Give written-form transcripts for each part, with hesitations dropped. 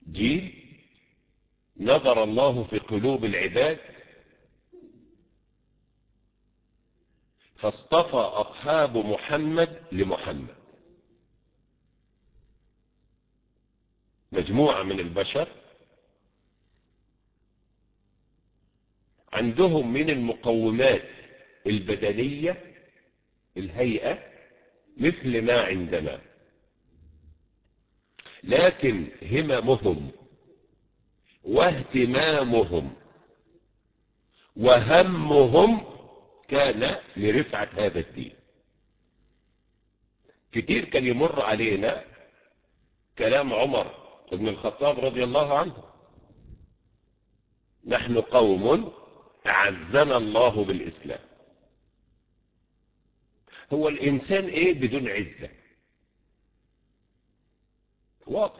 جيل نظر الله في قلوب العباد فاصطفى أصحاب محمد لمحمد، مجموعة من البشر عندهم من المقومات البدنية الهيئة مثل ما عندنا، لكن هممهم واهتمامهم وهمهم كان لرفعة هذا الدين. كتير كان يمر علينا كلام عمر بن الخطاب رضي الله عنه: نحن قوم أعزنا الله بالإسلام. هو الإنسان إيه بدون عزة؟ واطي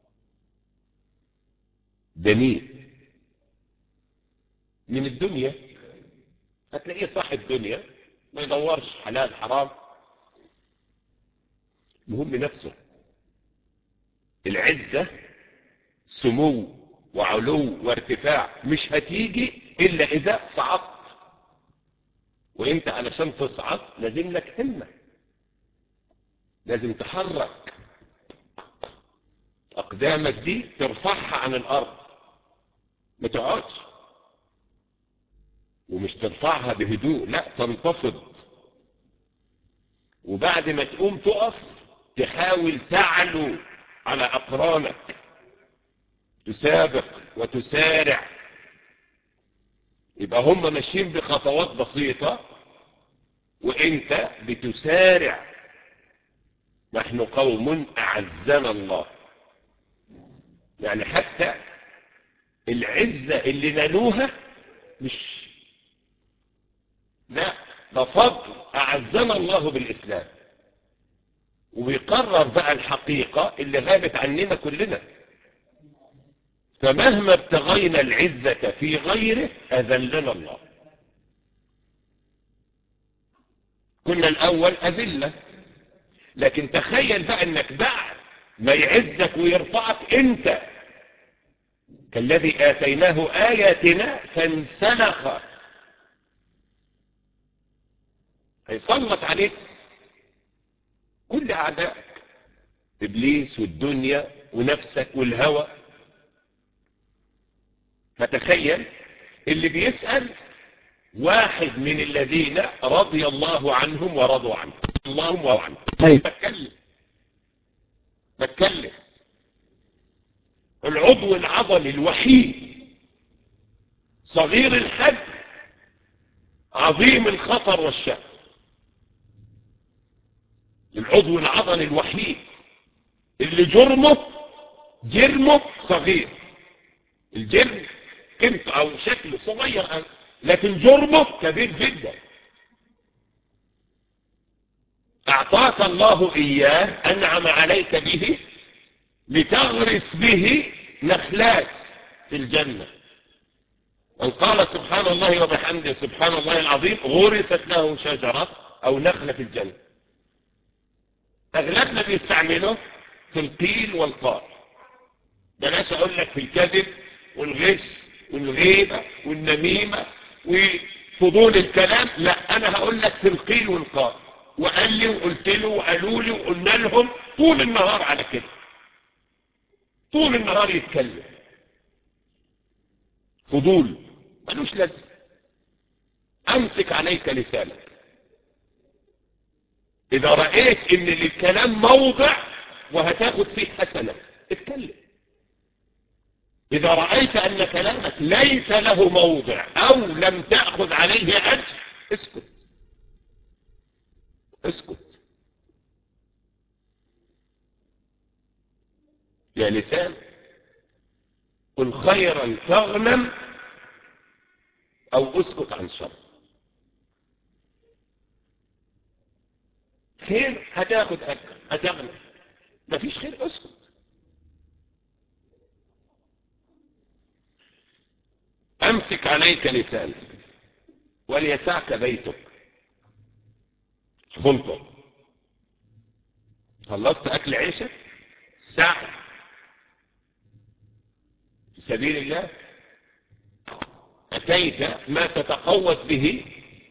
دنيء من الدنيا، هتلاقيه صاحب الدنيا ما يدورش حلال حرام، مهم نفسه. العزة سمو وعلو وارتفاع مش هتيجي إلا إذا صعدت، وإنت علشان تصعد لازم لك همة، لازم تحرك أقدامك دي ترفعها عن الأرض، ما تقعدش، ومش ترفعها بهدوء، لا تنتفض، وبعد ما تقوم تقف تحاول تعلو على أقرانك، تسابق وتسارع. يبقى هم ماشيين بخطوات بسيطة وانت بتسارع. نحن قوم أعزنا الله، يعني حتى العزة اللي نالوها مش لا، ده فضل أعزنا الله بالإسلام، وبيقرر بقى الحقيقة اللي غابت عننا كلنا. فمهما ابتغينا العزة في غيره أذلنا الله. كنا الأول أذلة، لكن تخيل بقى أنك بعد ما يعزك ويرفعك أنت كالذي آتيناه آياتنا فانسلخ، هيسلط عليك كل أعدائك، إبليس والدنيا ونفسك والهوى. فتخيل اللي بيسأل واحد من الذين رضي الله عنهم ورضوا عنه، اللهم وعنه. بتكلم العضو العضلي الوحيد صغير الحجم عظيم الخطر والشأن، العضو العضلي الوحيد اللي جرمه صغير. الجرم قيمته او شكله صغير لكن جرمه كبير جدا. اعطاك الله اياه، انعم عليك به لتغرس به نخلات في الجنة. من قال سبحان الله وبحمده سبحان الله العظيم غرست له شجرة او نخلة في الجنة. اغلبنا بيستعمله في القيل والقال، بلاش اقول لك في الكذب والغش والغيبة والنميمة وفضول الكلام، لا انا هقول لك في القيل والقال. وقال لي وقلت له وقالوا لي وقلنا لهم طول النهار على كده، طول النهار يتكلم فضول ملوش لازم. امسك عليك لسانك. اذا رأيت ان للكلام موضع وهتاخد فيه حسنة اتكلم. اذا رأيت ان كلامك ليس له موضع او لم تأخذ عليه اجر اسكت. اسكت يا لسان، قل خيرا تغنم او اسكت عن شر. خير هتاخد اجر، هتغنم. مفيش خير اسكت. امسك عليك لسانك وليسعك بيتك. خلطه خلصت اكل عيشك، سعي في سبيل الله، أتيت ما تتقوت به،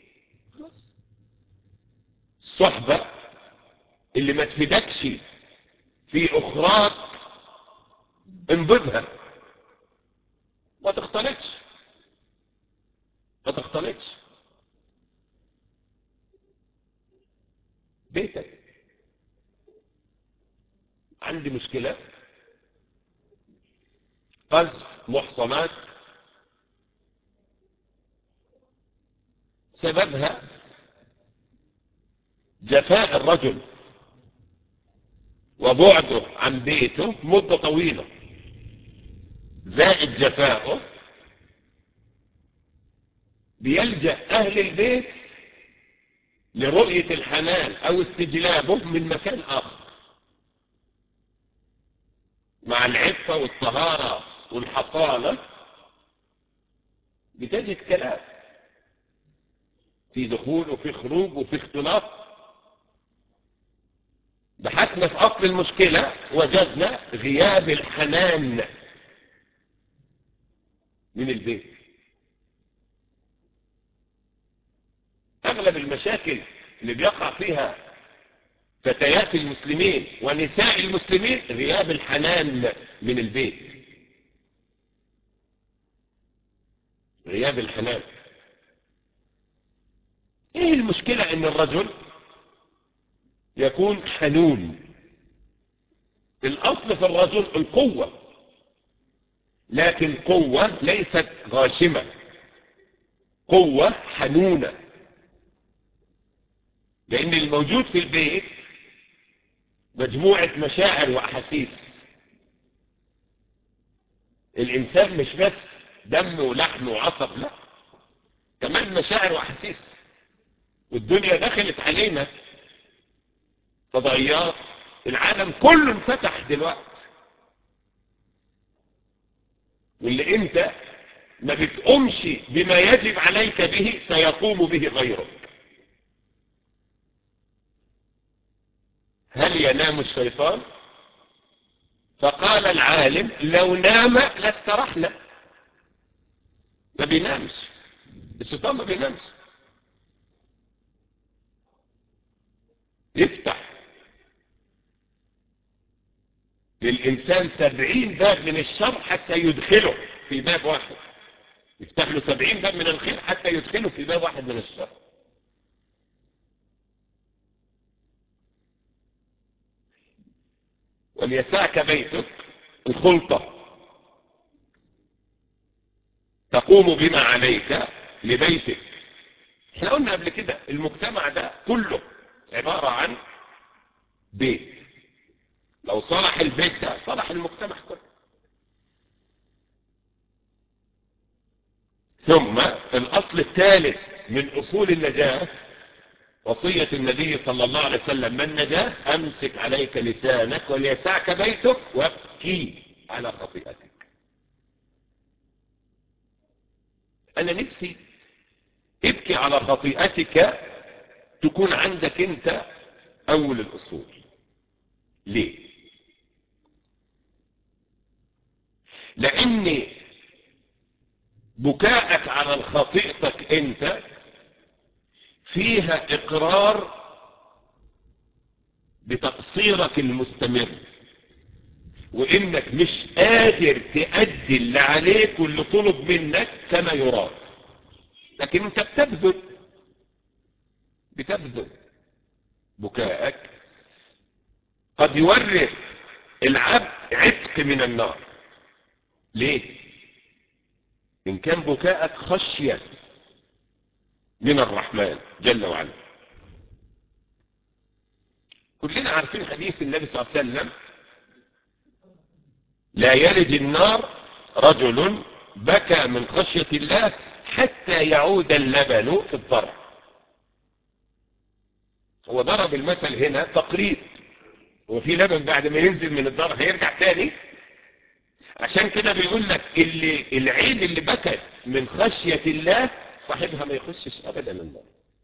الصحبة اللي ما تفيدكش في أخراك انبذها، ما تختلطش. بيتك عندي مشكلة، قذف محصنات، سببها جفاء الرجل وبعده عن بيته مدة طويلة، زائد جفاؤه، بيلجأ أهل البيت لرؤية الحنان أو استجلابه من مكان آخر، مع العفة والطهارة والحصانة بتجد كلام في دخول وفي خروج وفي اختلاط. بحثنا في أصل المشكلة وجدنا غياب الحنان من البيت. أغلب المشاكل اللي بيقع فيها فتيات المسلمين ونساء المسلمين غياب الحنان من البيت، غياب الحنان. ايه المشكلة ان الرجل يكون حنون؟ الاصل في الرجل القوة، لكن قوة ليست غاشمة، قوة حنونة، لان الموجود في البيت مجموعة مشاعر واحاسيس. الانسان مش بس دم ولحم وعصب، لا، كمان مشاعر واحاسيس. والدنيا دخلت علينا فضائيات، العالم كله انفتح دلوقتي، واللي انت ما بتقومش بما يجب عليك به سيقوم به غيرك. هل ينام الشيطان؟ فقال العالم لو نام لاسترحنا. ما بينامش الشيطان، ما بينامش. يفتح للإنسان 70 باب من الشر حتى يدخله في باب واحد، يفتح له 70 باب من الخير حتى يدخله في باب واحد من الشر. وليسعك بيتك، الخلطة تقوم بما عليك لبيتك. احنا قلنا قبل كده المجتمع ده كله عبارة عن بيت، لو صلح البيت ده صلح المجتمع كله. ثم الأصل الثالث من أصول النجاة وصية النبي صلى الله عليه وسلم: من نجاة أمسك عليك لسانك وليسعك بيتك وابكي على خطيئتك. أنا نفسي ابكي على خطيئتك تكون عندك أنت أول الأصول. ليه؟ لأن بكاءك على خطيئتك أنت فيها إقرار بتقصيرك المستمر، وإنك مش قادر تأدي اللي عليك واللي طلب منك كما يراد، لكن أنت بتبذل. بكاءك قد يورث العبد عتق من النار. ليه؟ إن كان بكاءك خشية من الرحمن جل وعلا. كلنا عارفين حديث النبي صلى الله عليه وسلم: لا يلج النار رجل بكى من خشية الله حتى يعود اللبن في الضرع. هو ضرب المثل هنا تقريب، وفي لبن بعد ما ينزل من الضرع هيرجع تاني. عشان كده بيقول لك العين اللي بكت من خشية الله صاحبها ما يخشش ابدا النار،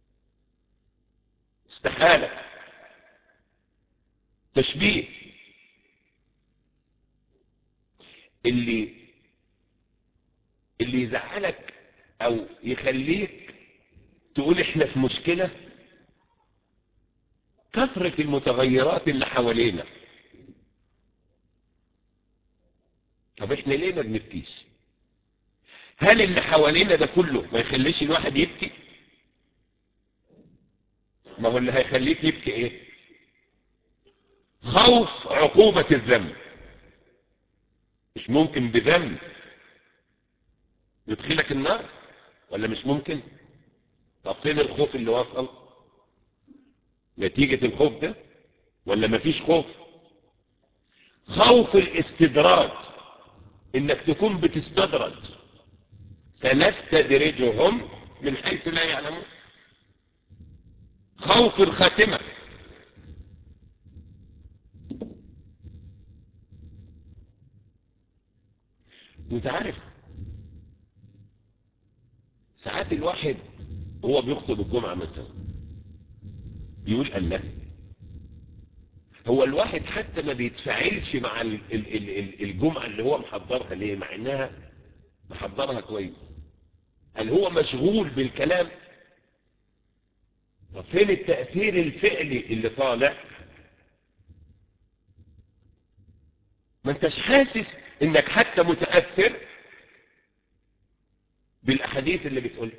استحالة. تشبيه اللي اللي يزعلك او يخليك تقول احنا في مشكلة كثرة المتغيرات اللي حوالينا. طب احنا ليه ما بنبكيش؟ هل اللي حوالينا ده كله ما يخليش الواحد يبكي؟ ما هو اللي هيخليك يبكي ايه؟ خوف عقوبة الذنب. مش ممكن بذنب يدخلك النار، ولا مش ممكن؟ طب فين الخوف اللي وصل نتيجة الخوف ده؟ ولا مفيش خوف؟ خوف الاستدراج، انك تكون بتستدرج، سنستدرجهم من حيث لا يعلمون. خوف الخاتمة، وانت عارف ساعات الواحد هو بيخطب الجمعة مثلا يقول الله، هو الواحد حتى ما بيتفاعلش مع الجمعة اللي هو محضرها ليه، مع انها محضرها كويس. هل هو مشغول بالكلام؟ فين التأثير الفعلي اللي طالع؟ ما انتش حاسس انك حتى متأثر بالاحاديث اللي بتقولها.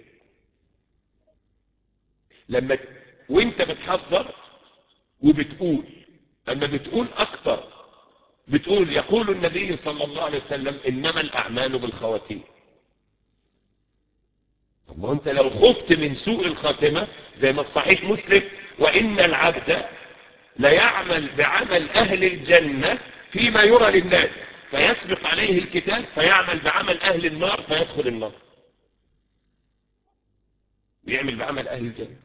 لما وانت بتحضر وبتقول، اما بتقول اكتر بتقول يقول النبي صلى الله عليه وسلم انما الاعمال بالخواتيم. طب ما انت لو خفت من سوء الخاتمة زي ما في صحيح مسلم وان العبد لا يعمل بعمل اهل الجنة فيما يرى للناس فيسبق عليه الكتاب فيعمل بعمل اهل النار فيدخل النار. بيعمل بعمل اهل الجنة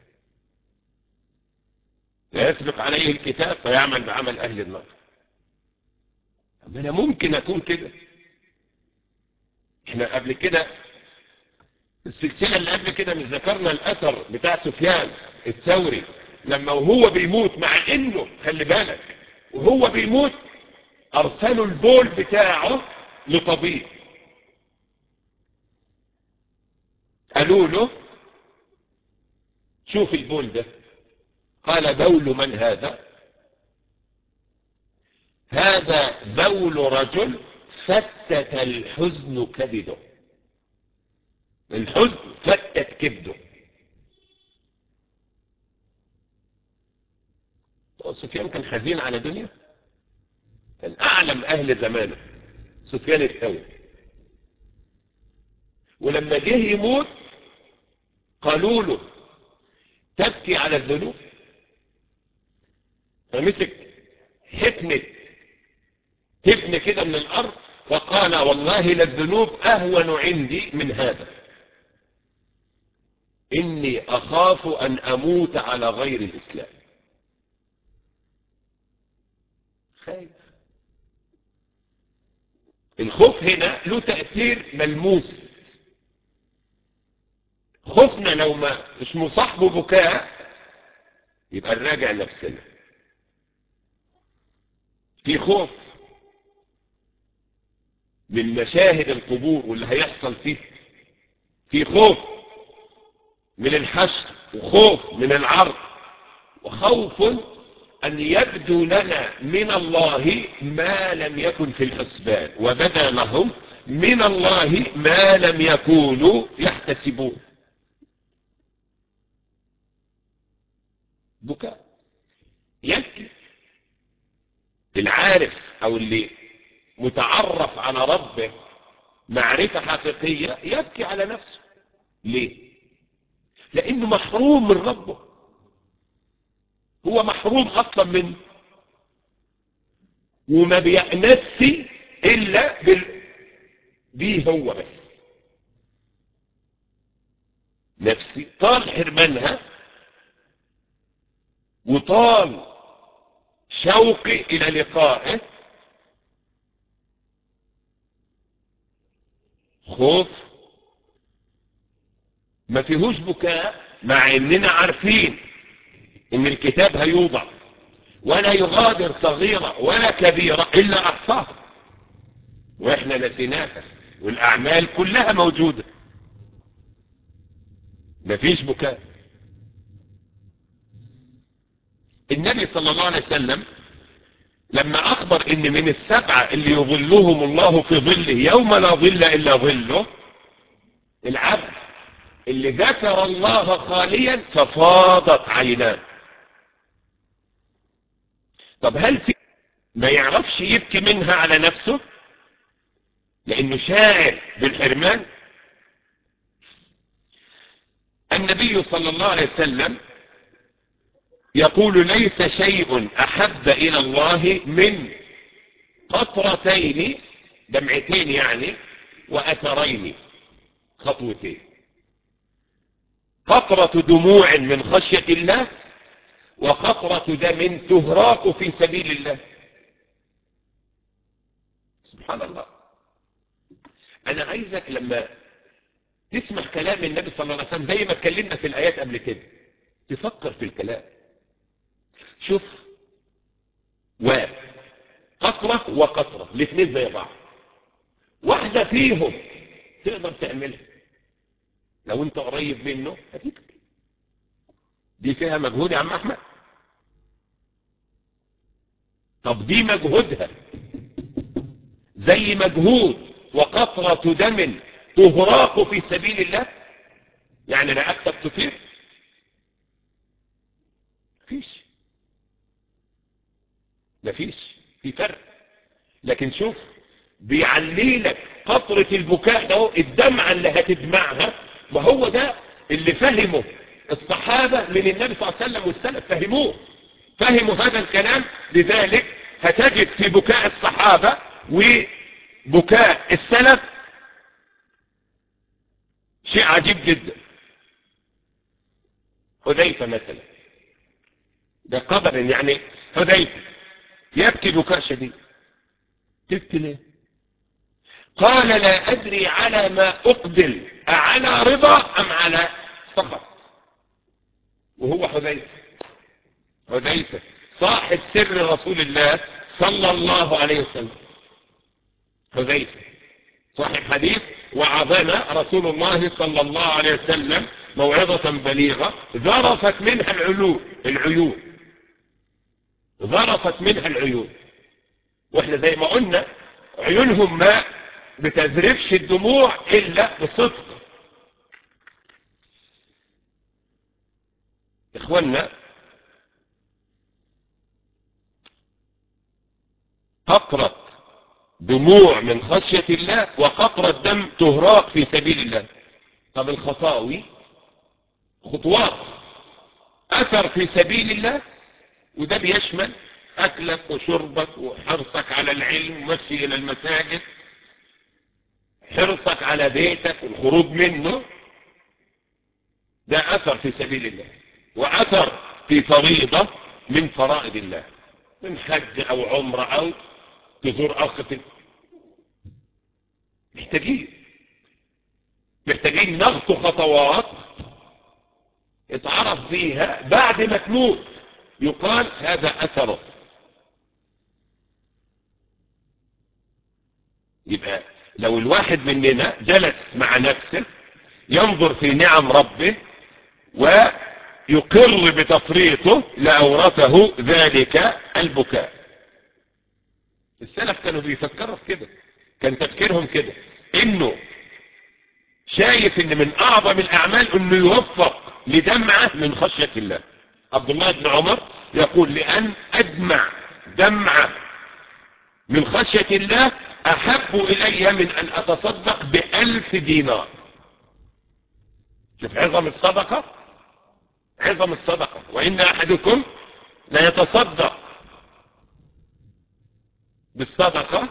فيسبق عليه الكتاب فيعمل بعمل اهل النار. طب انا ممكن اكون كده؟ احنا قبل كده السلسلة اللي قبل كده مش ذكرنا الاثر بتاع سفيان الثوري لما وهو بيموت، مع انه خلي بالك وهو بيموت ارسلوا البول بتاعه لطبيب، قالوا له شوف البول ده، قال بول من هذا؟ هذا بول رجل فتت الحزن كبده. الحزن فتت كبده. سفيان كان حزين على دنيا، كان اعلم اهل زمانه سفيان الثوري، ولما جه يموت قالوا له تبكي على الذنوب، فمسك حكمة تبن كده من الارض وقال والله للذنوب اهون عندي من هذا، اني اخاف ان اموت على غير الاسلام. خايف. الخوف هنا له تأثير ملموس. خوفنا لو ما مش مصاحبه بكاء يبقى نراجع نفسنا. في خوف من مشاهد القبور واللي هيحصل فيه، في خوف من الحشر، وخوف من العرض، وخوف أن يبدو لنا من الله ما لم يكن في الحسبان، وبدا لهم من الله ما لم يكونوا يحتسبون. بكاء يبكي العارف أو اللي متعرف على ربه معرفة حقيقية يبكي على نفسه. ليه؟ لأنه محروم من ربه، هو محروم أصلا منه، وما بيأنس إلا بيه هو بس. نفسي طال حرمانها وطال شوقي إلى لقائه. خوف ما فيهوش بكاء، مع اننا عارفين ان الكتاب هيوضع ولا يغادر صغيرة ولا كبيرة الا احصاها، واحنا نسيناها. والأعمال كلها موجودة، مفيش بكاء. النبي صلى الله عليه وسلم لما أخبر إن من السبعة اللي يظلهم الله في ظله يوم لا ظل إلا ظله، العبد اللي ذكر الله خاليا ففاضت عيناه. طب هل في ما يعرفش يبكي منها على نفسه لأنه شاعر بالحرمان؟ النبي صلى الله عليه وسلم يقول ليس شيء أحب إلى الله من قطرتين، دمعتين يعني، وأثرين، خطوتين. قطرة دموع من خشية الله، وقطرة دم تهراق في سبيل الله. سبحان الله. أنا عايزك لما تسمع كلام النبي صلى الله عليه وسلم زي ما اتكلمنا في الآيات قبل كده تفكر في الكلام. شوف، وقطرة وقطرة الاثنين زي بعض، واحدة فيهم تقدر تعملها لو انت قريب منه هتبكي. دي فيها مجهود يا عم احمد؟ طب دي مجهودها زي مجهود وقطرة دم تهراق في سبيل الله؟ يعني رقبتك تطير؟ مفيش، في فرق. لكن شوف، بيعليلك قطرة البكاء ده، الدمعة اللي هتدمعها، ما هو ده اللي فهمه الصحابة من النبي صلى الله عليه وسلم والسلف، فهموا هذا الكلام. لذلك هتجد في بكاء الصحابة وبكاء السلف شيء عجيب جدا. حذيفة مثلا، ده قدر يعني، حذيفة يبكي بكاء شديد. تبكي ليه؟ قال لا أدري على ما أقبل، أعلى رضا أم على سخط. وهو حذيفة صاحب سر رسول الله صلى الله عليه وسلم. حذيفة صاحب حديث وعظنا رسول الله صلى الله عليه وسلم موعظة بليغة ذرفت منها العيون، ذرفت منها العيون. واحنا زي ما قلنا عيونهم ما بتذرفش الدموع إلا بصدق. إخواننا، قطرة دموع من خشية الله وقطرة دم تهراق في سبيل الله. طب الخطاوي خطوات أثر في سبيل الله، وده بيشمل أكلك وشربك وحرصك على العلم ومشي إلى المساجد، حرصك على بيتك والخروج منه، ده أثر في سبيل الله، وأثر في فريضة من فرائض الله، من حج أو عمرة أو تزور أختك. محتاجين نخطو خطوات اتعرف بيها بعد ما تموت يقال هذا أثره. يبقى لو الواحد مننا جلس مع نفسه ينظر في نعم ربه ويقر بتفريطه لأورثه ذلك البكاء. السلف كانوا بيفكروا في كده، كان تفكيرهم كده، انه شايف ان من اعظم الاعمال انه يوفق لدمعة من خشية الله. عبد الله بن عمر يقول لأن أدمع دمعة من خشية الله أحب إلي من أن أتصدق ب1000 دينار. شوف عظم الصدقة، عظم الصدقة. وإن أحدكم لا يتصدق بالصدقة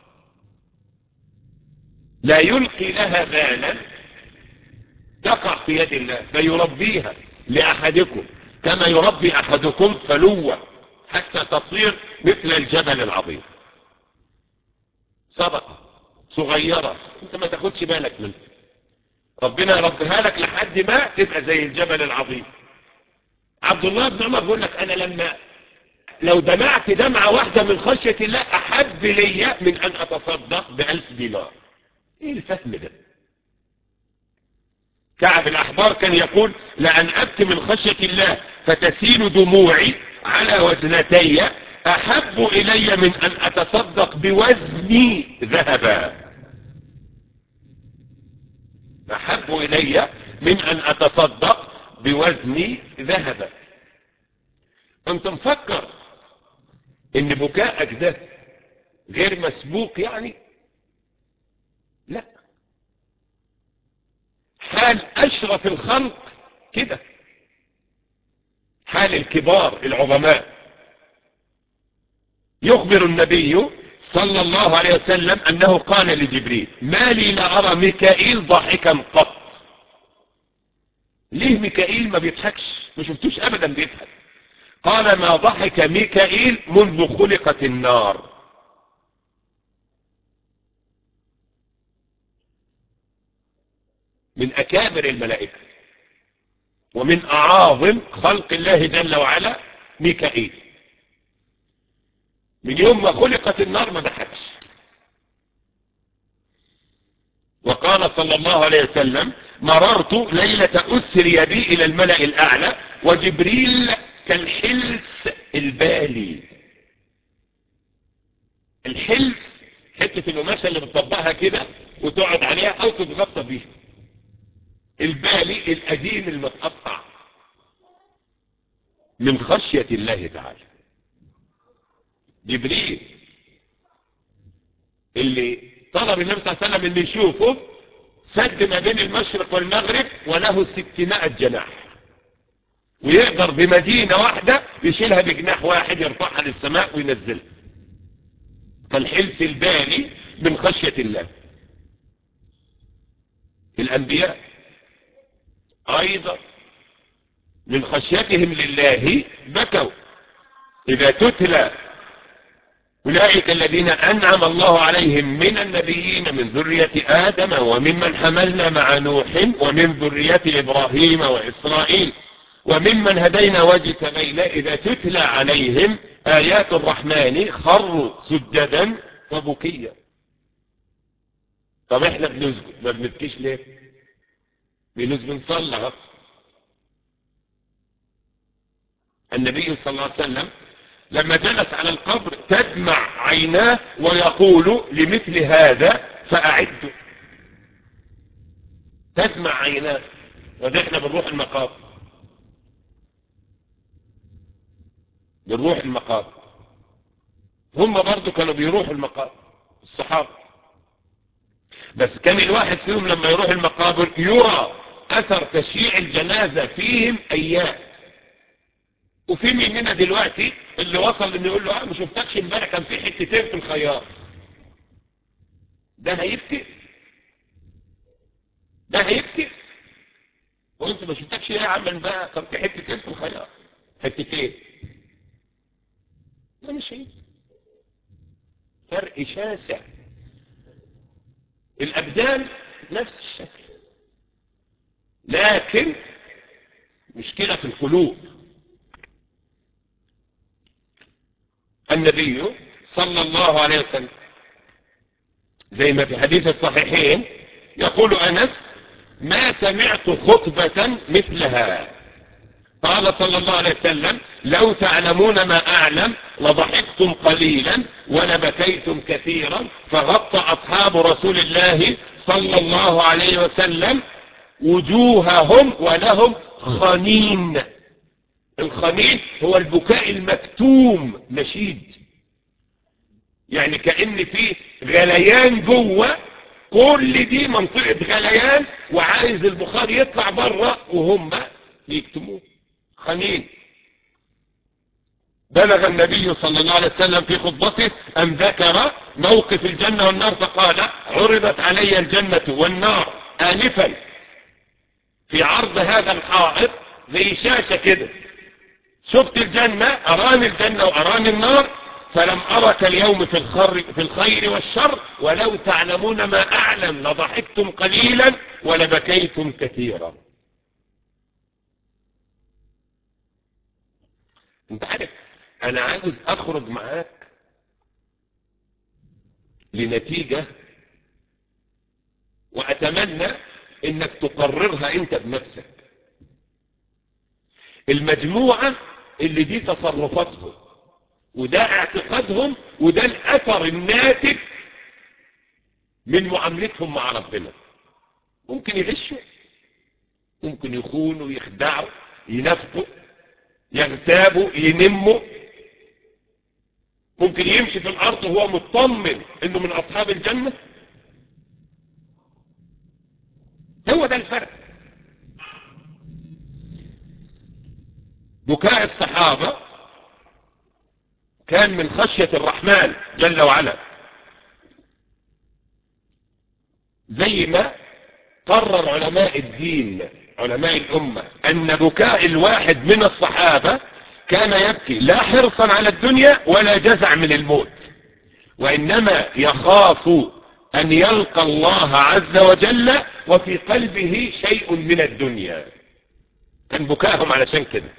لا يلقي لها بالا تقع في يد الله فيربيها لأحدكم كما يربي أحدكم فلوة حتى تصير مثل الجبل العظيم. صدقة صغيرة انت ما تاخدش بالك منها، ربنا يربيها لك لحد ما تبقى زي الجبل العظيم. عبد الله بن عمر بيقول لك انا لو دمعت دمعة واحدة من خشية الله احب لي من ان اتصدق ب1000 دينار. ايه الفهم ده؟ كعب الأحبار كان يقول لأن أبكي من خشية الله فتسيل دموعي على وزنتي أحب إلي من أن أتصدق بوزني ذهبا. أحب إلي من أن أتصدق بوزني ذهبا. أنت مفكر إن بكاءك ده غير مسبوق يعني؟ لا، حال أشرف الخلق كده، حال الكبار العظماء. يخبر النبي صلى الله عليه وسلم أنه قال لجبريل ما لي لا أرى ميكائيل ضاحكا قط. ليه ميكائيل ما بيضحكش؟ ما شفتوش أبدا بيضحك. قال ما ضحك ميكائيل منذ خلقت النار. من أكابر الملائكة ومن أعاظم خلق الله جل وعلا ميكائيل. من يوم ما خلقت النار ما ضحكش. وقال صلى الله عليه وسلم مررت ليلة أسري بي إلى الملأ الأعلى وجبريل كالحلس البالي. الحلس حتة القماشة اللي بتطبقها كده وتقعد عليها أو تتغطى بيها. البالي القديم المتقطع من خشية الله تعالى. جبريل اللي طلب النبي صلى الله عليه وسلم ان يشوفه سد ما بين المشرق والمغرب وله 600 جناح، ويقدر بمدينة واحدة يشيلها بجناح واحد يرفعها للسماء وينزلها. فالحلس البالي من خشية الله. الأنبياء أيضا من خشيتهم لله بكوا. إذا تتلى أولئك الذين أنعم الله عليهم من النبيين من ذرية آدم وممن حملنا مع نوح ومن ذرية إبراهيم وإسرائيل وممن هدينا واجتبينا إذا تتلى عليهم آيات الرحمن خروا سجدا وبكيا. طب احنا بنسجد ما بنبكيش ليه؟ بنصلي. النبي صلى الله عليه وسلم لما جلس على القبر تدمع عيناه ويقول لمثل هذا فأعدوا. تدمع عيناه. وده احنا بنروح المقابر. بنروح المقابر. هم برضو كانوا بيروحوا المقابر الصحابة. بس كان الواحد فيهم لما يروح المقابر يرى أثر تشييع الجنازة فيهم أيام. وفي مننا دلوقتي اللي وصل انه يقول له ما شفتكش امبارح كان في حتتين في الخياط. ده هيبكي؟ ده هيبكي؟ وانت ما شفتكش ايه يا عم امبارح كان في حتتين في الخياط؟ حتتين؟ ده مش هيبكي. فرق شاسع. الابدان نفس الشكل، لكن مشكلة في القلوب. النبي صلى الله عليه وسلم زي ما في حديث الصحيحين يقول أنس ما سمعت خطبة مثلها. قال صلى الله عليه وسلم لو تعلمون ما أعلم لضحكتم قليلا ولبكيتم كثيرا. فغطى أصحاب رسول الله صلى الله عليه وسلم وجوههم ولهم خنين. الخنين هو البكاء المكتوم نشيد، يعني كأن في غليان جوه، كل دي منطقة غليان وعايز البخار يطلع بره وهم يكتموه. خنين. بلغ النبي صلى الله عليه وسلم في خطبته أن ذكر موقف الجنة والنار فقال عرضت علي الجنة والنار آنفا في عرض هذا الحائط زي شاشة كده. شفت الجنة، أراني الجنة وأراني النار، فلم أرك اليوم في الخير والشر ولو تعلمون ما أعلم لضحكتم قليلا ولبكيتم كثيرا. انت عارف أنا عاوز أخرج معاك لنتيجة أتمنى إنك تقررها أنت بنفسك. المجموعة اللي دي تصرفاتهم وده اعتقادهم وده الأثر الناتج من معاملتهم مع ربنا. ممكن يغشوا، ممكن يخونوا، يخدعوا، ينافقوا، يغتابوا، ينموا، ممكن يمشي في الأرض وهو مطمن إنه من أصحاب الجنة. هو ده الفرق. بكاء الصحابة كان من خشية الرحمن جل وعلا، زي ما قرر علماء الدين علماء الأمة أن بكاء الواحد من الصحابة كان يبكي لا حرصا على الدنيا ولا جزع من الموت، وإنما يخاف أن يلقى الله عز وجل وفي قلبه شيء من الدنيا. كان بكاءهم علشان كده.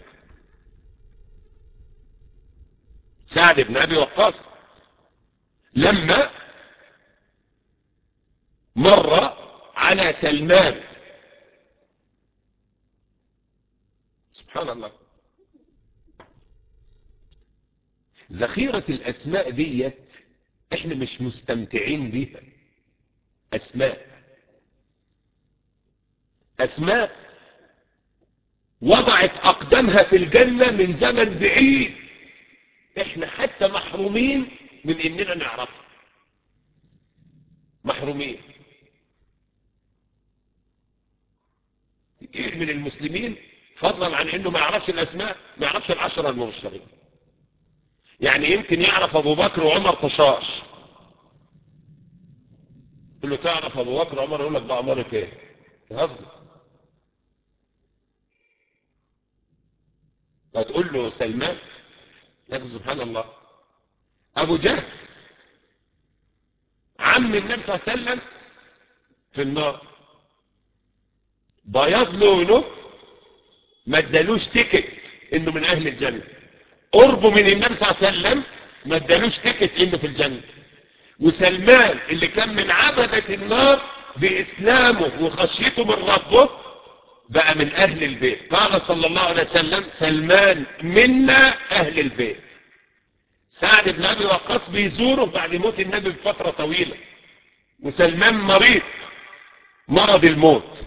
سعد بن أبي وقاص لما مر على سلمان، سبحان الله، ذخيرة الأسماء ديت احنا مش مستمتعين بيها. أسماء وضعت أقدامها في الجنة من زمن بعيد، احنا حتى محرومين من اننا نعرفها، محرومين. كتير من المسلمين فضلا عن انه ما يعرفش الاسماء ما يعرفش العشرة المبشرين. يعني يمكن يعرف ابو بكر وعمر طشاش، تقول له تعرف ابو بكر وعمر، يقول لك ده عمارة ايه؟ تهزر. فتقول له سلمان، لكن سبحان الله، ابو جهل عم النبي صلى الله عليه وسلم في النار، بياض لونه ما ادالوش تيكت انه من اهل الجنة، قربه من النبي صلى الله عليه وسلم ما ادالوش تيكت انه في الجنة. وسلمان اللي كان من عبدة النار باسلامه وخشيته من ربه بقى من اهل البيت. قال صلى الله عليه وسلم سلمان منا اهل البيت. سعد بن أبي وقاص بيزوره بعد موت النبي بفترة طويلة، وسلمان مريض مرض الموت،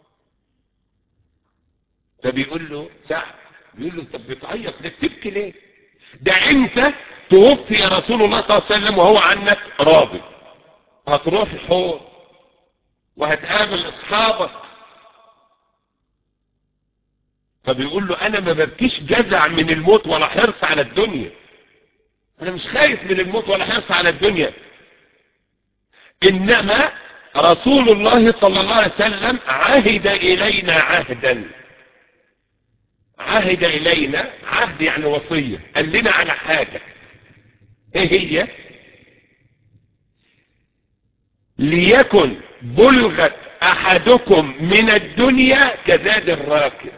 فبيقول له سعد، بيقول له انت بتعيط ليه؟ بتبكي ليه؟ ده انت توفي رسول الله صلى الله عليه وسلم وهو عنك راضي، هتروح الحور وهتقابل اصحابك. فبيقول له انا ما ببكيش جزع من الموت ولا حرص على الدنيا، انا مش خايف من الموت ولا حرص على الدنيا، انما رسول الله صلى الله عليه وسلم عهد الينا عهدا. عهد الينا، عهد يعني وصية، قال لنا على حاجة، ايه هي؟ ليكن بلغة احدكم من الدنيا كزاد الراكب.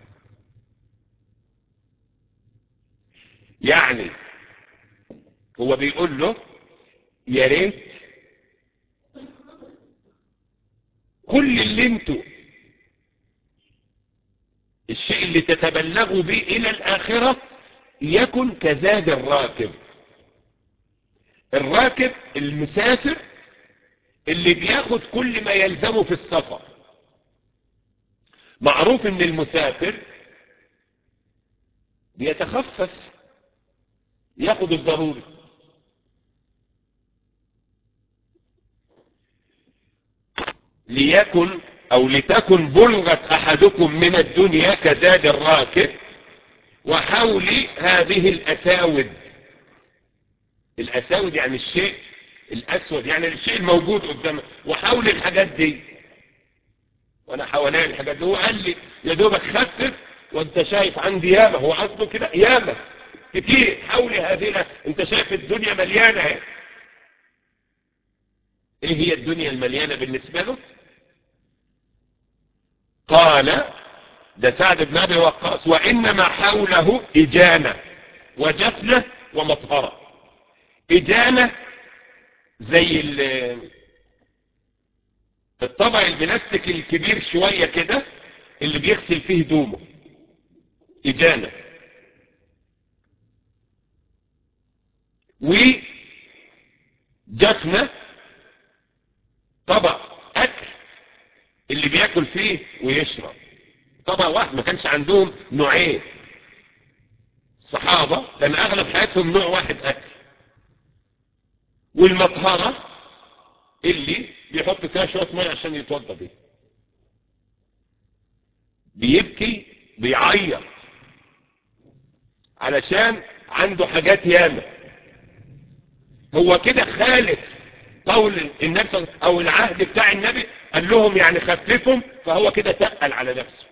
يعني هو بيقول له يا ريت كل اللي انتوا الشيء اللي تتبلغوا به الى الاخرة يكن كزاد الراكب. الراكب المسافر اللي بياخد كل ما يلزمه في السفر. معروف ان المسافر بيتخفف، ياخد الضروري. ليكن او لتكن بلغة احدكم من الدنيا كزاد الراكب وحول هذه الاساود. الاساود يعني الشيء الاسود، يعني الشيء الموجود قدامك، وحول الحاجات دي. وانا حوالين الحاجات دي، هو قال لي يا دوبك خفف وانت شايف عندي ياما، هو قصده كده ياما كتير حول هذه. انت شايف الدنيا مليانة اهي. ايه هي الدنيا المليانة بالنسبة له؟ قال ده سعد بن أبي وقاص وإنما حوله إجانة وجفنة ومطهرة. إجانة زي الطبق البلاستيك الكبير شوية كده اللي بيغسل فيه هدومه، إجانة، وجفنة طبق أكل اللي بياكل فيه ويشرب، طبق واحد، ما كانش عندهم نوعين. الصحابة كان أغلب حياتهم نوع واحد أكل. والمطهرة اللي بيحط فيها شوية مية عشان يتوضى بيه. بيبكي بيعيط علشان عنده حاجات ياما. هو كده خالف قول النبي او العهد بتاع النبي، قال لهم يعني خففهم، فهو كده تقل على نفسه.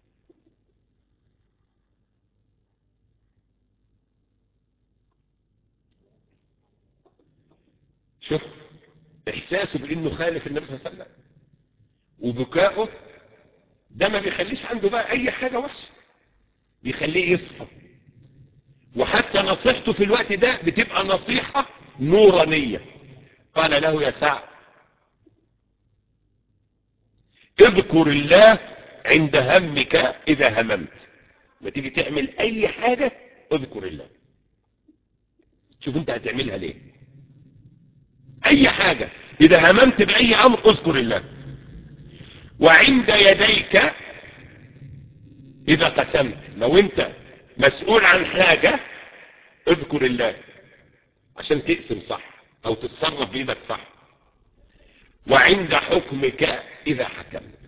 شوف احساسه بانه خالف النبي صلى الله عليه وسلم وبكائه ده ما بيخليش عنده بقى اي حاجة وحشة، بيخليه يصفى. وحتى نصيحته في الوقت ده بتبقى نصيحة نورانية. قال له يا سعد اذكر الله عند همك اذا هممت، ما تيجي تعمل اي حاجة اذكر الله. شوف انت هتعملها ليه. اي حاجة اذا هممت باي امر اذكر الله. وعند يديك اذا قسمت، لو انت مسؤول عن حاجة اذكر الله عشان تقسم صح او تتصرف بايدك صح. وعند حكمك اذا حكمت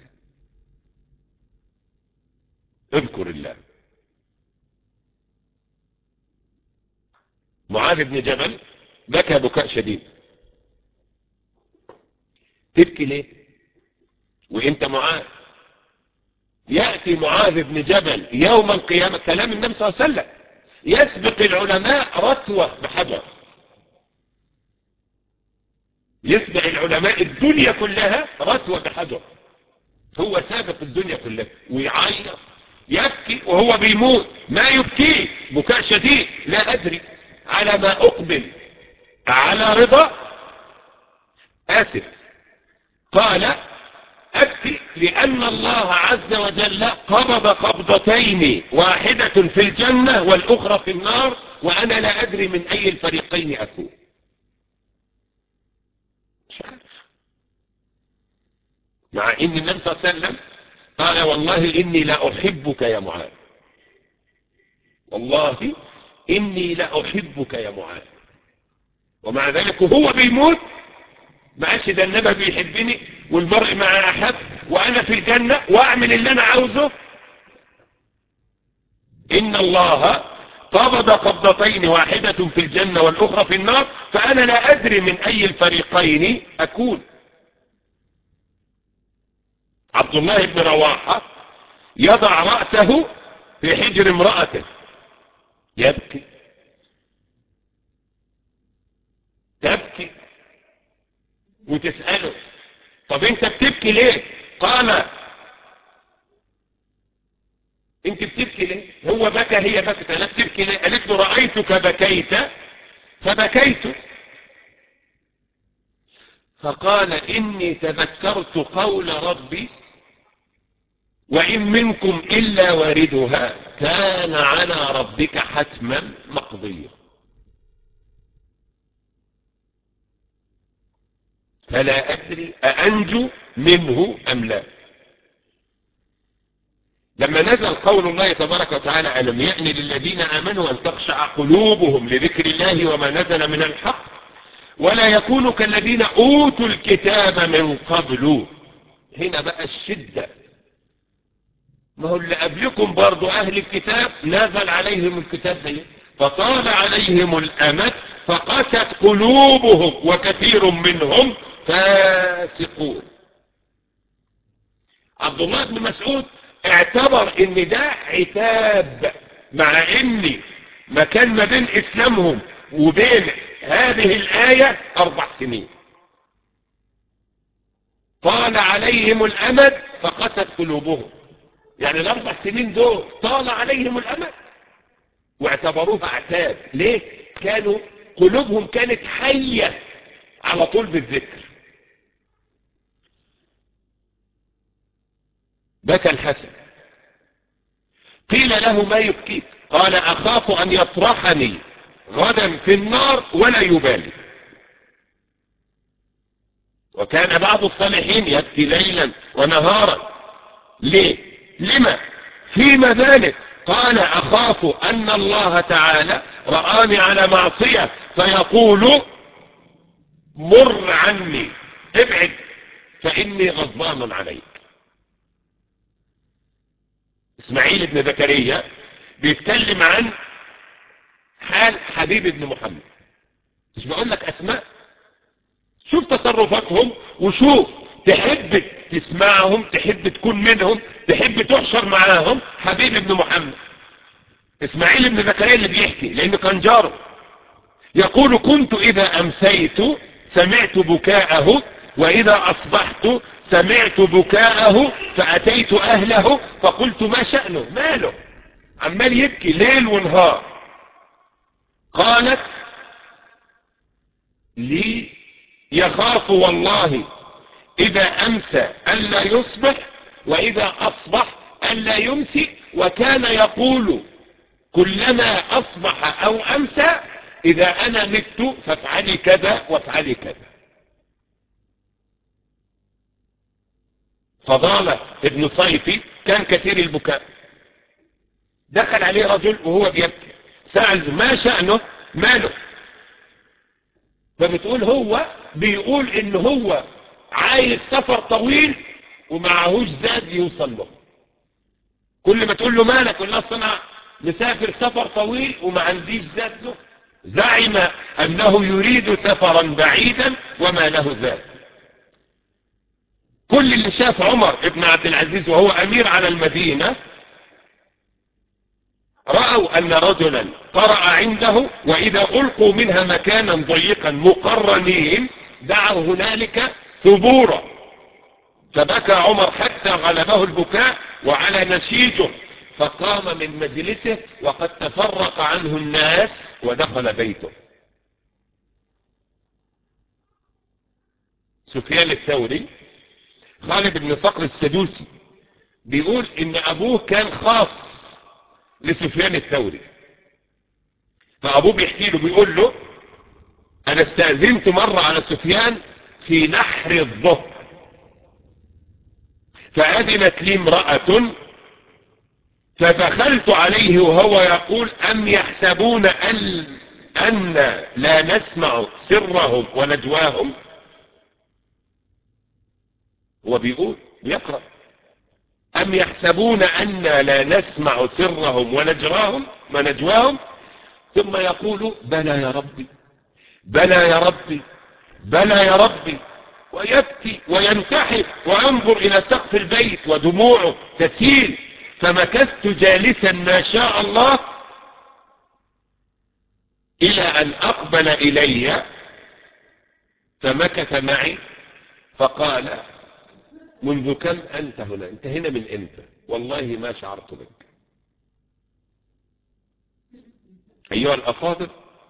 اذكر الله. معاذ بن جبل بكى بكاء شديد. تبكي ليه وانت معاذ؟ يأتي معاذ بن جبل يوم القيامة، كلام النبي صلى الله عليه وسلم، يسبق العلماء رتوة بحجر، يسبق العلماء الدنيا كلها رتوة بحجر. هو سابق الدنيا كلها ويعيط يبكي وهو بيموت. ما يبكيه بكاء شديد، لا أدري على ما أقبل على رضا آسف. قال أبكي لأن الله عز وجل قبض قبضتين، واحدة في الجنة والأخرى في النار، وأنا لا أدري من أي الفريقين أكون. مع إن النبي صلى الله عليه وسلم قال والله إني لأحبك يا معاذ، والله إني لأحبك يا معاذ، ومع ذلك هو بيموت ما قالش ده النبي بيحبني والمرء مع أحب وأنا في الجنة وأعمل اللي أنا عاوزه. إن الله قبض قبضتين، واحدة في الجنة والأخرى في النار، فأنا لا أدري من أي الفريقين أكون. عبد الله بن رواحة يضع رأسه في حجر امرأته يبكي، تبكي وتسأله طب انت بتبكي ليه؟ قال انت بتبكي ليه؟ هو بكى هي بكت، لا بتبكي ليه؟ قالت له رأيتك بكيت فبكيت. فقال إني تذكرت قول ربي وإن منكم إلا واردها كان على ربك حتما مقضيا. فلا أدري أأنجو منه أم لا. لما نزل قول الله تبارك وتعالى ألم يأن للذين آمنوا أن تخشع قلوبهم لذكر الله وما نزل من الحق ولا يكونوا كالذين أوتوا الكتاب من قبل. هنا بقى الشدة، ما هو اللي قبلكم برضو أهل الكتاب نزل عليهم الكتاب زيه فطال عليهم الأمد فقست قلوبهم وكثير منهم فاسقون. عبد الله بن مسعود اعتبر ان ده عتاب، مع ان ما كان ما بين اسلامهم وبين هذه الآية 4 سنين. طال عليهم الأمد فقست قلوبهم، يعني ال4 سنين دول طال عليهم الأمد واعتبروها عتاب. ليه؟ كانوا قلوبهم كانت حية على طول بالذكر. بكى الحسن. قيل له ما يبكيك؟ قال أخاف أن يطرحني غدا في النار ولا يبالي. وكان بعض الصالحين يبكي ليلا ونهارا. ليه؟ لما؟ فيما ذلك؟ قال أخاف أن الله تعالى رآني على معصية فيقول مر عني، ابعد فإني غضبان عليك. إسماعيل بن زكريا بيتكلم عن حال حبيب بن محمد. مش بقول لك أسماء، شوف تصرفاتهم وشوف تحب تسمعهم، تحب تكون منهم، تحب تحشر معاهم. حبيب بن محمد إسماعيل بن زكريا اللي بيحكي لأنه كان جاره، يقول كنت إذا أمسيت سمعت بكاءه وإذا أصبحت سمعت بكاءه فأتيت أهله فقلت ما شأنه، ماله عمال يبكي ليل ونهار. قالت لي يخاف والله إذا أمسى ألا يصبح وإذا أصبح ألا يمسي، وكان يقول كلما أصبح أو أمسى إذا أنا مت فافعلي كذا وافعلي كذا. فضالة ابن صيفي كان كثير البكاء، دخل عليه رجل وهو بيبكي، سأل ما شأنه، ماله؟ فبتقول هو بيقول إن هو عايز سفر طويل ومعهوش زاد يوصل له. كل ما تقول له مالك يقول له أنا مسافر سفر طويل وما عنديش زاد له. زعم أنه يريد سفرا بعيدا وما له زاد. كل اللي شاف عمر ابن عبد العزيز وهو أمير على المدينة رأوا أن رجلا قرأ عنده وإذا ألقوا منها مكانا ضيقا مقرنين دعوا هنالك ثبورا، فبكى عمر حتى غلبه البكاء وعلى نشيجه، فقام من مجلسه وقد تفرق عنه الناس ودخل بيته. سفيان الثوري خالد بن صقر السدوسي بيقول إن أبوه كان خاص لسفيان الثوري، فأبوه بيحكي له بيقول له أنا استأذنت مرة على سفيان في نحر الظهر فأذنت لي امرأة فدخلت عليه وهو يقول أم يحسبون أن لا نسمع سرهم ونجواهم. هو بيقول بيقرأ أم يحسبون أن لا نسمع سرهم ونجواهم ثم يقول بلى يا ربي بلى يا ربي بلى يا ربي، ويبكي وينتحب وينظر إلى سقف البيت ودموعه تسيل. فمكثت جالسا ما شاء الله إلى أن أقبل إلي فمكث معي فقال منذ كم أنت هنا؟ أنت هنا من أنت؟ والله ما شعرت بك. أيها الأفاضل،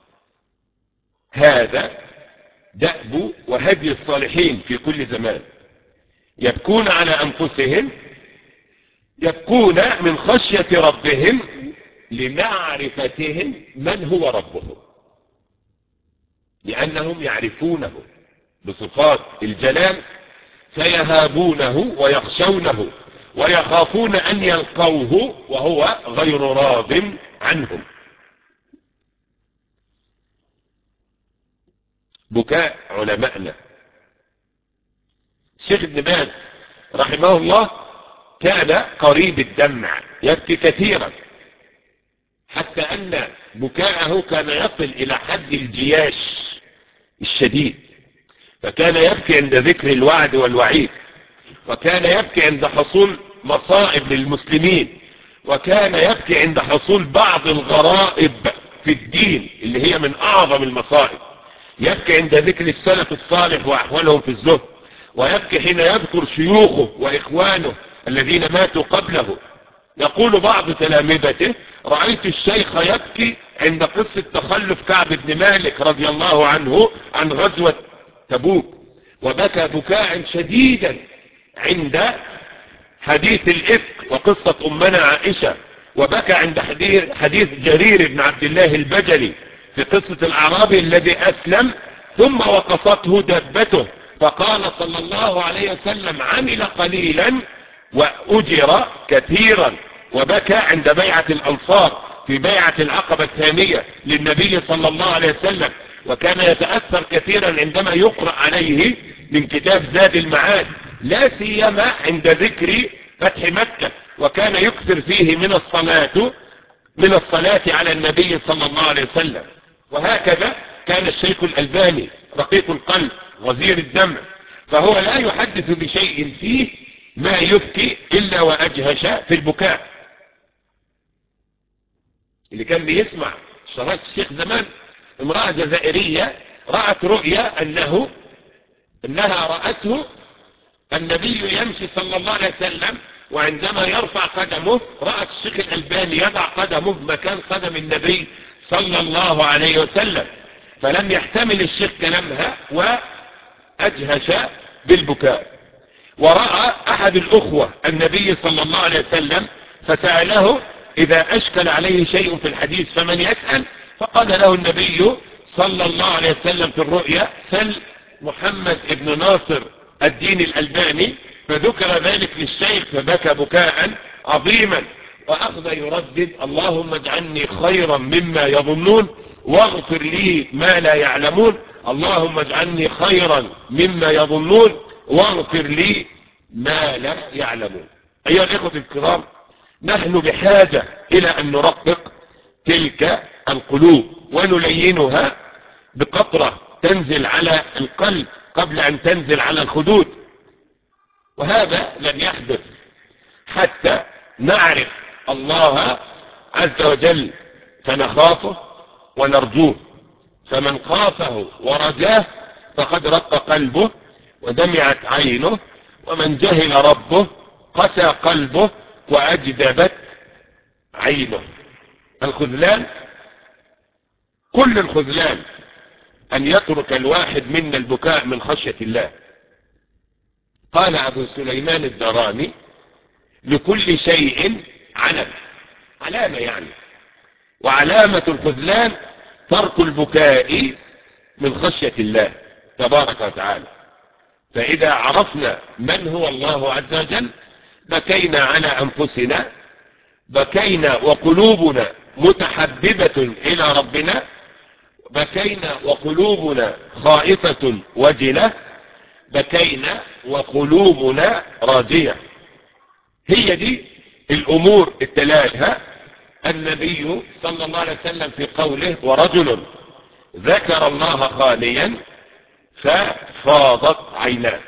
هذا دأب وهدي الصالحين في كل زمان، يبكون على أنفسهم، يبكون من خشية ربهم لمعرفتهم من هو ربهم، لأنهم يعرفونه بصفات الجلال فيهابونه ويخشونه ويخافون أن يلقوه وهو غير راض عنهم. بكاء علماءنا. الشيخ ابن باز رحمه الله كان قريب الدمع، يبكي كثيرا حتى أن بكاءه كان يصل إلى حد الجياش الشديد، فكان يبكي عند ذكر الوعد والوعيد، وكان يبكي عند حصول مصائب للمسلمين، وكان يبكي عند حصول بعض الغرائب في الدين اللي هي من أعظم المصائب، يبكي عند ذكر السلف الصالح وأحوالهم في الزهد، ويبكي حين يذكر شيوخه وإخوانه الذين ماتوا قبله. يقول بعض تلامذته رأيت الشيخ يبكي عند قصة تخلف كعب بن مالك رضي الله عنه عن غزوة تبوك، وبكى بكاء شديدا عند حديث الإفك وقصة أمنا عائشة، وبكى عند حديث جرير بن عبد الله البجلي في قصة الأعرابي الذي أسلم ثم وقصته دابته، فقال صلى الله عليه وسلم عمل قليلا وأجر كثيرا. وبكى عند بيعة الأنصار في بيعة العقبة الثانية للنبي صلى الله عليه وسلم، وكان يتأثر كثيرا عندما يقرأ عليه من كتاب زاد المعاد، لا سيما عند ذكر فتح مكة، وكان يكثر فيه من الصلاة على النبي صلى الله عليه وسلم. وهكذا كان الشيخ الألباني رقيق القلب غزير الدمع، فهو لا يحدث بشيء فيه ما يبكي إلا وأجهش في البكاء. اللي كان بيسمع شرائط الشيخ زمان، امرأة جزائرية رأت رؤيا انها رأته النبي يمشي صلى الله عليه وسلم، وعندما يرفع قدمه رأت الشيخ الألباني يضع قدمه مكان قدم النبي صلى الله عليه وسلم، فلم يحتمل الشيخ كلامها وأجهش بالبكاء. ورأى أحد الأخوة النبي صلى الله عليه وسلم فسأله إذا أشكل عليه شيء في الحديث فمن يسأل، فقال له النبي صلى الله عليه وسلم في الرؤيا سل محمد ابن ناصر الدين الألباني، فذكر ذلك للشيخ فبكى بكاء عظيما وأخذ يردد اللهم اجعلني خيرا مما يظنون واغفر لي ما لا يعلمون، اللهم اجعلني خيرا مما يظنون واغفر لي ما لا يعلمون. أيها الإخوة الكرام، نحن بحاجة إلى أن نرقق تلك القلوب ونلينها بقطرة تنزل على القلب قبل أن تنزل على الخدود، وهذا لن يحدث حتى نعرف الله عز وجل فنخافه ونرجوه، فمن خافه ورجاه فقد رق قلبه ودمعت عينه، ومن جهل ربه قسى قلبه وأجدبت عينه. الخذلان، كل الخذلان أن يترك الواحد منا البكاء من خشية الله. قال أبو سليمان الدراني لكل شيء علامة يعني، وعلامة الخذلان ترك البكاء من خشية الله تبارك وتعالى. فإذا عرفنا من هو الله عز وجل بكينا على أنفسنا، بكينا وقلوبنا متحببة إلى ربنا، بكينا وقلوبنا خائفة وجلة، بكينا وقلوبنا راجية. هي دي الأمور الثلاثة. النبي صلى الله عليه وسلم في قوله ورجل ذكر الله خاليا ففاضت عيناه.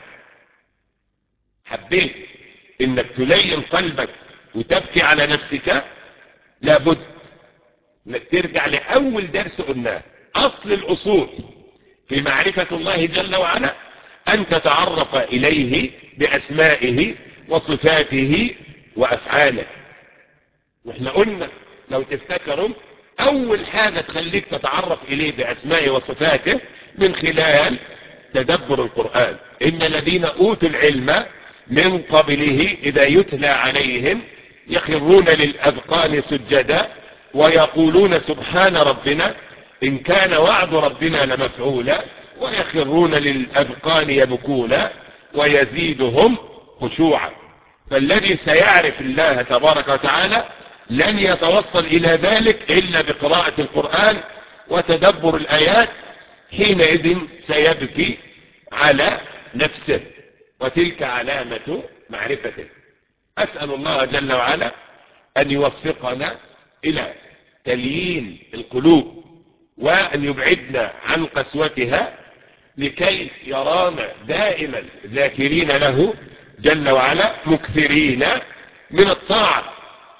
حبيت انك تلين قلبك وتبكي على نفسك، لابد انك ترجع لأول درس قلناه، أصل الأصول في معرفة الله جل وعلا أن تتعرف إليه بأسمائه وصفاته وأفعاله. واحنا قلنا لو تفتكروا أول حاجة تخليك تتعرف إليه بأسمائه وصفاته من خلال تدبر القرآن. إن الذين أوتوا العلم من قبله إذا يتلى عليهم يخرون للأذقان سجدا ويقولون سبحان ربنا إن كان وعد ربنا لمفعولا، ويخرون للأذقان يبكون ويزيدهم خشوعا. فالذي سيعرف الله تبارك وتعالى لن يتوصل إلى ذلك إلا بقراءة القرآن وتدبر الآيات، حينئذ سيبكي على نفسه، وتلك علامة معرفته. أسأل الله جل وعلا أن يوفقنا إلى تليين القلوب وأن يبعدنا عن قسوتها، لكي يرانا دائما ذاكرين له جل وعلا مكثرين من الطاعة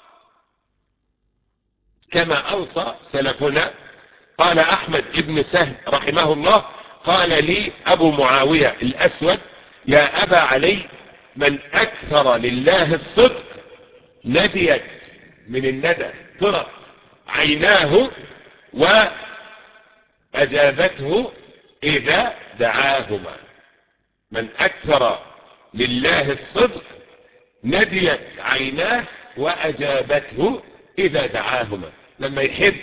كما أوصى سلفنا. قال أحمد بن سهل رحمه الله قال لي أبو معاوية الأسود يا أبا علي من أكثر لله الصدق نديت من الندى طرت عيناه وأجابته إذا دعاهما. من أكثر لله الصدق نديت عيناه وأجابته إذا دعاهما. لما يحب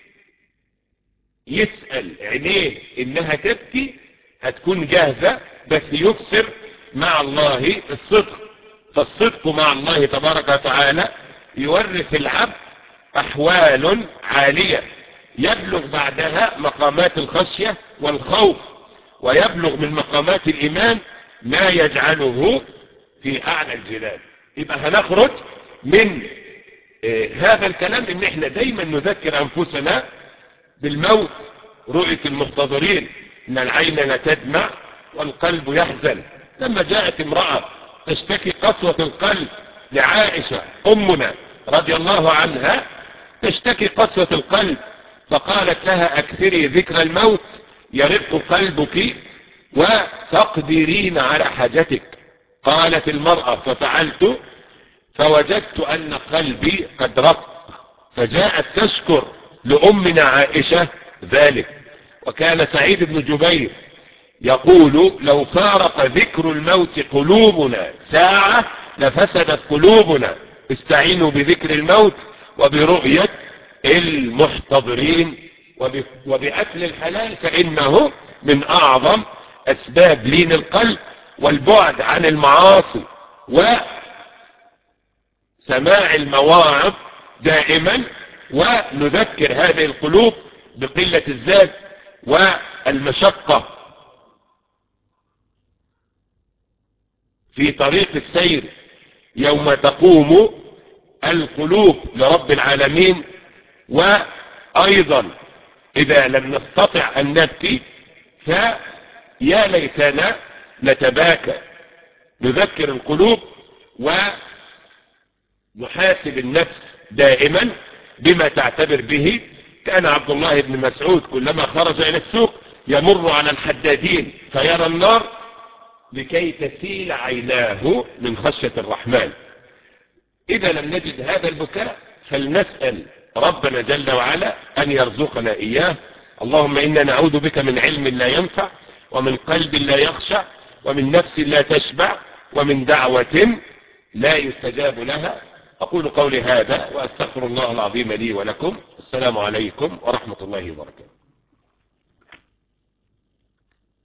يسأل عينيه إنها تبكي هتكون جاهزة، بس يكسر مع الله الصدق. فالصدق مع الله تبارك وتعالى يورث العبد أحوال عالية يبلغ بعدها مقامات الخشية والخوف، ويبلغ من مقامات الإيمان ما يجعله في أعلى الجلال. يبقى هنخرج من هذا الكلام إن احنا دايما نذكر أنفسنا بالموت، رؤية المحتضرين، إن العين لا تدمع والقلب يحزن. لما جاءت امرأة تشتكي قسوة القلب لعائشة أمنا رضي الله عنها، تشتكي قسوة القلب، فقالت لها أكثري ذكر الموت يرق قلبك وتقدرين على حاجتك. قالت المرأة ففعلت فوجدت أن قلبي قد رق، فجاءت تشكر لأمنا عائشة ذلك. وكان سعيد بن جبير يقول لو فارق ذكر الموت قلوبنا ساعة لفسدت قلوبنا. استعينوا بذكر الموت وبرؤية المحتضرين وبأكل الحلال، فإنه من أعظم أسباب لين القلب والبعد عن المعاصي وسماع المواعظ دائما. ونذكر هذه القلوب بقلة الزاد والمشقة في طريق السير يوم تقوم القلوب لرب العالمين. وأيضا إذا لم نستطع أن نبكي فيا ليتنا نتباكى. نذكر القلوب ونحاسب النفس دائما بما تعتبر به. كان عبد الله بن مسعود كلما خرج إلى السوق يمر على الحدادين فيرى النار لكي تسيل عيناه من خشية الرحمن. إذا لم نجد هذا البكاء فلنسأل ربنا جل وعلا أن يرزقنا إياه. اللهم إنا نعوذ بك من علم لا ينفع، ومن قلب لا يخشع، ومن نفس لا تشبع، ومن دعوة لا يستجاب لها. أقول قولي هذا وأستغفر الله العظيم لي ولكم. السلام عليكم ورحمة الله وبركاته.